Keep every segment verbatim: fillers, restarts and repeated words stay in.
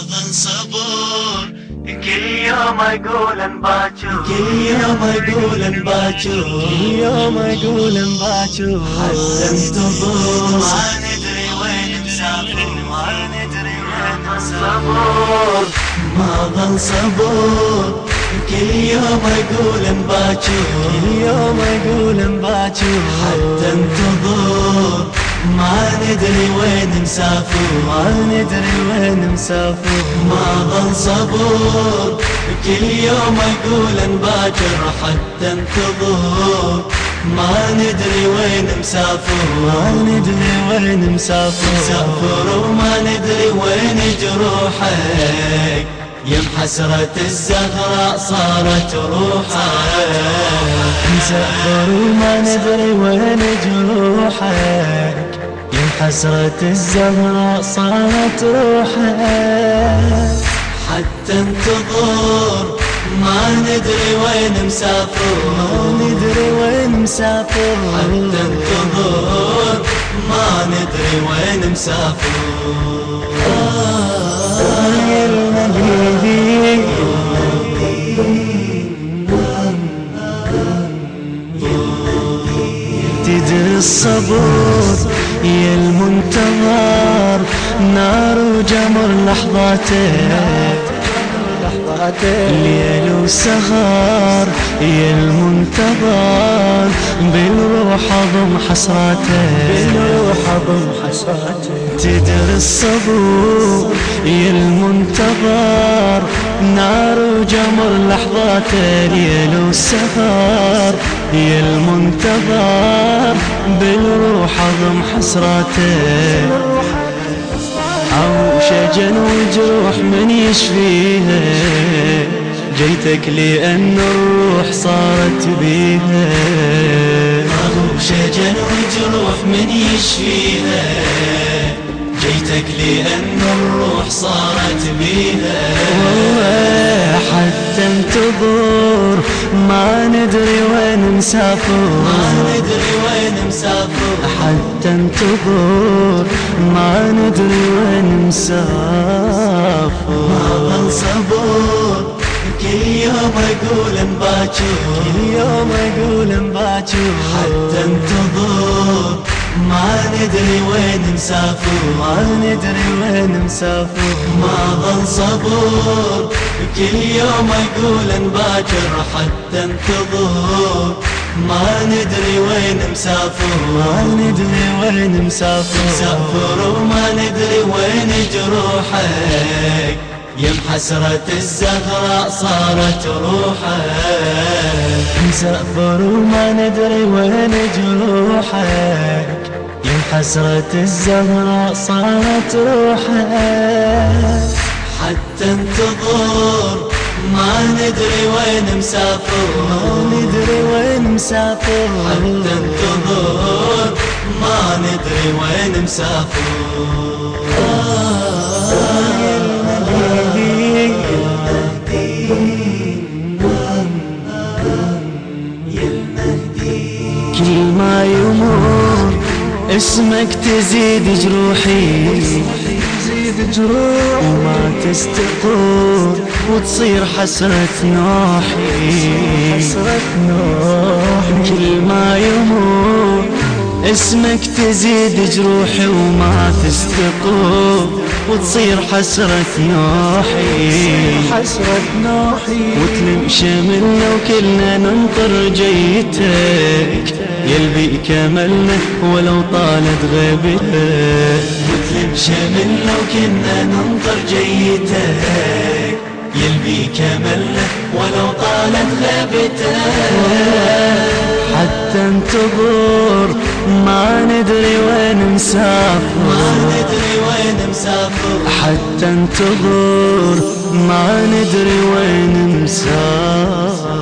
ظل صبور، كل يوم اقول باكر، كل يوم اقول باكر، كل يوم اقول باكر، حتى انتظر ما ندري وين مسافر، ما ندري وين صبور، ما ظل صبور، كل يوم اقول باكر، كل يوم اقول باكر، حتى انتظر ما ندري وين مسافر، ما ندري وين مسافر، ما ظل صبور، كل يوم اقول باكر، حتى انتظر ما ندري وين مسافر، ما ندري وين مسافر، مسافر وما ندري وين جروحك، يم حسرة الزهراء صارت روحك، مسافر وما ندري وين جروحك، يم حسرة الزهراء صارت روحك، حتى انتظر ما ندري وين مسافر، ما ندري وين مسافر، حتى انتظر ما ندري وين مسافر. آه يا المهدي تدري الصبر يا المنتظر، نار وجمر لحظاتك، ليل وسهر يا المنتظر، بالروح اضم حسراتك، بالروح اضم حسراتك، تدري الصبر يا المنتظر، نار وجمر لحظاتك، ليل وسهر يا المنتظر، بالروح اضم حسراتك، أو شجن وجروح من يشفيها، جيتك لأن الروح صارت بيها، أو شجن وجروح من يشفيها، جيتك لأن الروح صارت بيها، حتى انتظر ما ندري وين مسافر، ما ندري وين مسافر، حتى انتظر ما ندري وين مسافر، ما ظل صبور، كل يوم اقول باكر، كل يوم اقول باكر، حتى انتظر ما ندري وين مسافر، ما ندري وين مسافر، ما ظل صبور، كل يوم اقول باكر، حتى انتظر ما ندري وين مسافر، ما ندري وين مسافر، مسافر وما ندري وين جروحك، يم حسرة الزهراء صارت روحك، مسافر وما ندري وين جروحك، يم حسرة الزهراء صارت روحك، حتى انتظر ما ندري وين مسافر، ما ندري وين مسافر، حتى انتظر ما ندري وين مسافر. آه يا المهدي يا المهدي، كل ما يمر اسمك تزيد جروحي، تزيد جروح وما تستقر، وتصير حسرة نوحي، حسرة نوحي، كل ما يمر اسمك تزيد جروحي وما تستقر، وتصير حسرة نوحي، حسرة نوحي، وتلم شملنا وكلنا ننطر جيتك، يلبي كملنا ولو طالت غيبتك، وتلم شملنا وكلنا ننطر جيتك، يلبي كملنا ولو طالت غيبتك، حتى انتظر ما ندري وين مسافر، ما ندري وين مسافر، حتى انتظر ما ندري وين مسافر،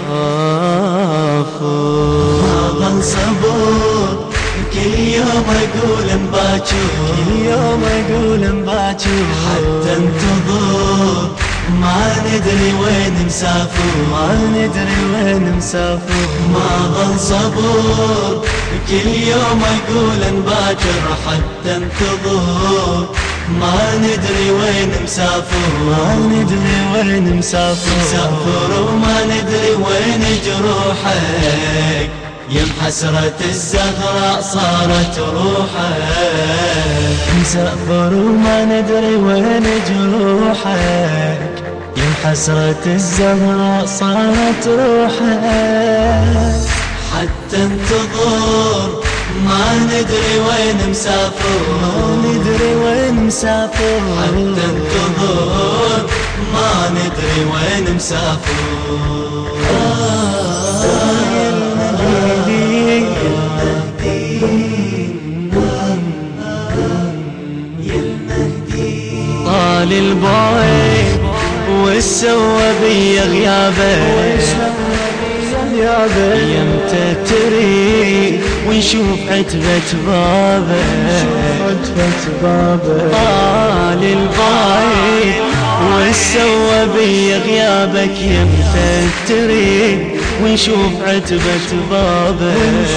ما ظل صبور، كل يوم اقول باكر، كل يوم اقول باكر، حتى انتظر ما ندري وين مسافر، ما ندري وين مسافر، ما ظل صبور، كل يوم اقول باكر، حتى انتظر ما ندري وين مسافر، ما ندري وين مسافر، مسافر وما ندري وين جروحك، يم حسرة الزهراء صارت روحك. مسافر وما ندري وين جروحك، يم حسرة الزهراء صارت روحك. حتى انتظر ما ندري وين مسافر، ما ندري وين مسافر، حتى انتظر ما ندري وين مسافر. طال البعد والسوى بي غيابه، يمتى تريد ونشوف عتبة بابه، طال البعد والسوى بي غيابك، يمتى تريد ونشوف عتبة بابه.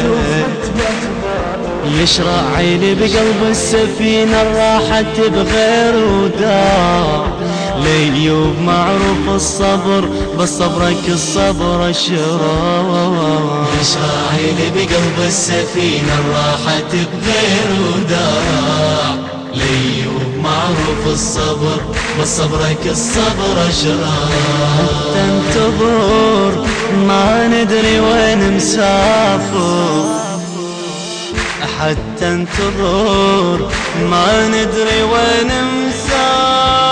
يشرع عيني بقلب السفينة راحت بغير ودار، لأيوب معروف الصبر بس صبرك الصبر الشرار. يشرع عيني بقلب السفينة راحت بغير ودار، لأيوب معروف الصبر بس صبرك الصبر الشرار. تنتظر ما ندري وين مسافر، حتى انتظر ما ندري وين مسافر.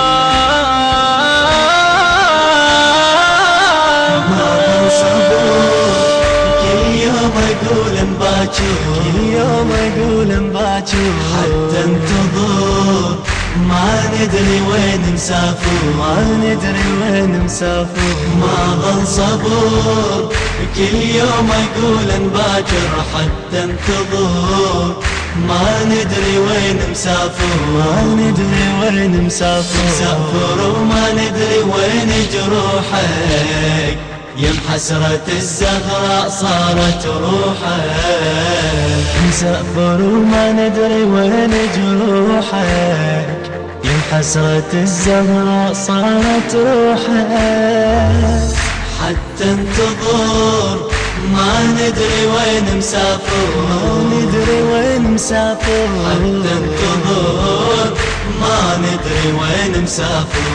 ما صبور كل يوم اقول مباكر، كل يوم اقول مباكر، حتى انتظر ما ندري وين مسافر، ما ندري وين مسافر. ما ظل صبور كل يوم اقول نباكر، حتى انتظر ما ندري وين مسافر، ما ندري وين مسافر. مسافر وما ندري وين جروحك، يم حسرة الزهراء صارت روحك. مسافر وما ندري وين جروحك، يم حسرة الزهراء صارت روحك. حتى انتظر ما ندري وين مسافر، ما ندري وين مسافر، حتى انتظر ما ندري وين مسافر.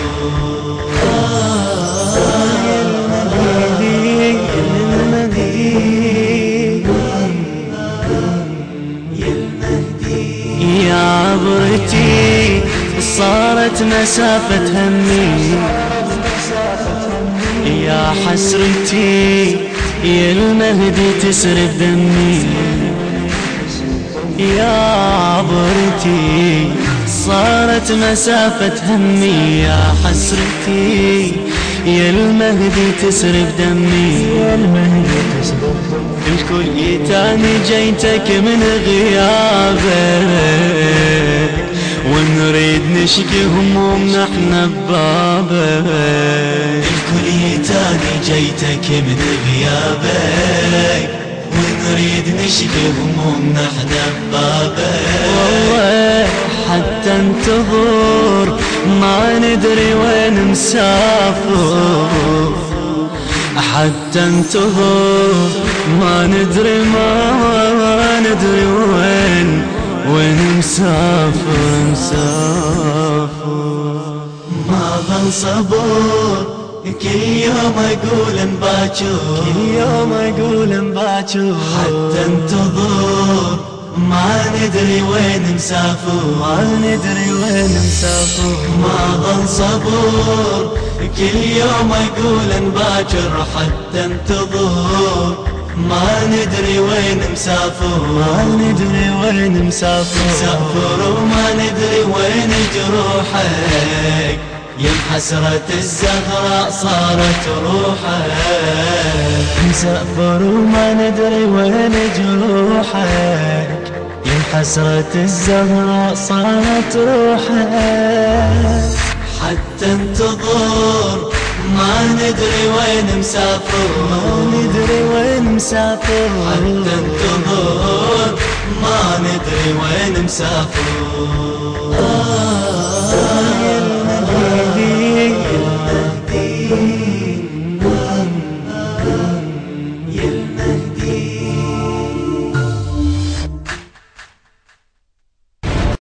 يا عبرتي صارت مسافة همي، يا حسرتي يا المهدي تسرب دمي. يا عبرتي صارت مسافة همي، يا حسرتي يا المهدي تسرب دمي. الكل يتاني جيتك من غيابك، ونريد نشكي همومنا احنا ببابك. الكل يتاني جيتك من غيابك، ونريد نشكي همومنا احنا ببابك. والله حتى انتظر ما ندري وين مسافر، حتى انتظر ما ندري ما ندري وين وين مسافر مسافر. ما ظل صبور كل يوم اقول مباكر، كل يوم اقول مباكر، حتى انتظر ما ندري وين مسافر، ما ندري وين مسافر. ما ظل صبور كل يوم اقول نباكر، حتى انتظر ما ندري وين مسافر، ما ندري وين مسافر. مسافر وما ندري وين جروحك، يم حسرة الزهراء صارت روحك. مسافر وما ندري وين جروحك، يم حسرة الزهراء صارت روحك. حتى انتظر ما ندري وين مسافر، ما ندري وين مسافر، حتى انتظر ما ندري وين مسافر.